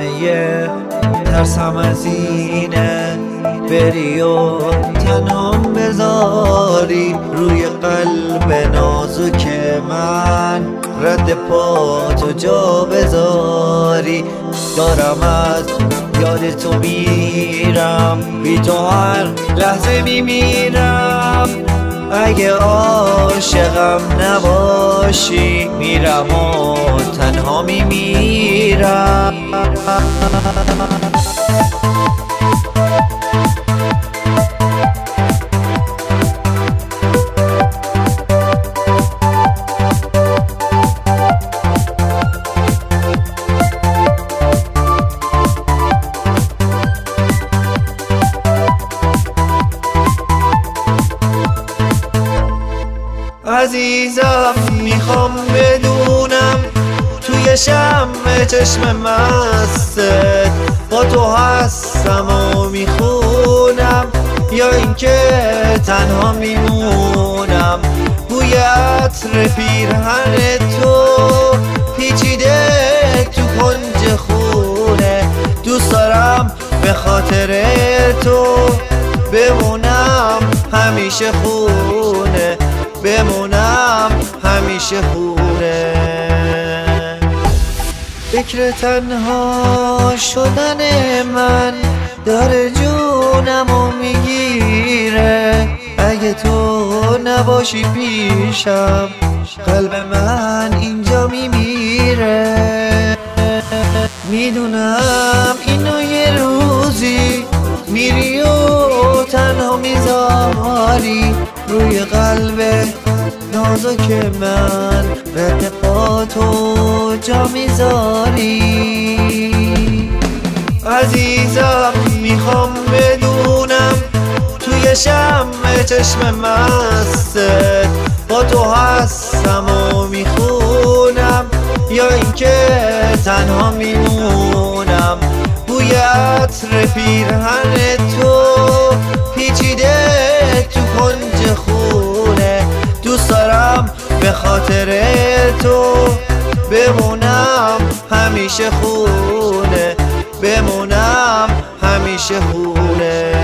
همه ترسم از اینه بری و تنام بذاری روی قلب نازک من، رد پاتو جا بذاری. دارم از یاد تو میرم، بی تو هر لحظه میمیرم. اگه عاشقم نباشی میرم و تنها میمیرم. عزیزم میخوام بدونم توی شمع چشم مستت با تو هستم و میخونم، یا اینکه تنها میمونم. بوی عطر پیرهن تو پیچیده تو کنج خونه، دوست دارم به خاطر تو بمونم همیشه خونه، بمونم همیشه خونه. فکر تنها شدن من داره جونمو میگیره. اگه تو نباشی پیشم قلب من اینجا میمیره. میدونم اینو یه روزی میری و تنها میذاری روی قلب نازک من، رد پاتو جا میذاری. عزیزم میخوام بدونم توی شمع چشم مستت با تو هستم و میخونم، یا اینکه تنها میمونم. بوی عطر پیرهن تو پیچیده تو کنج خونه، دوست دارم به خاطر تو بمونم همیشه خونه، بمونم همیشه خونه.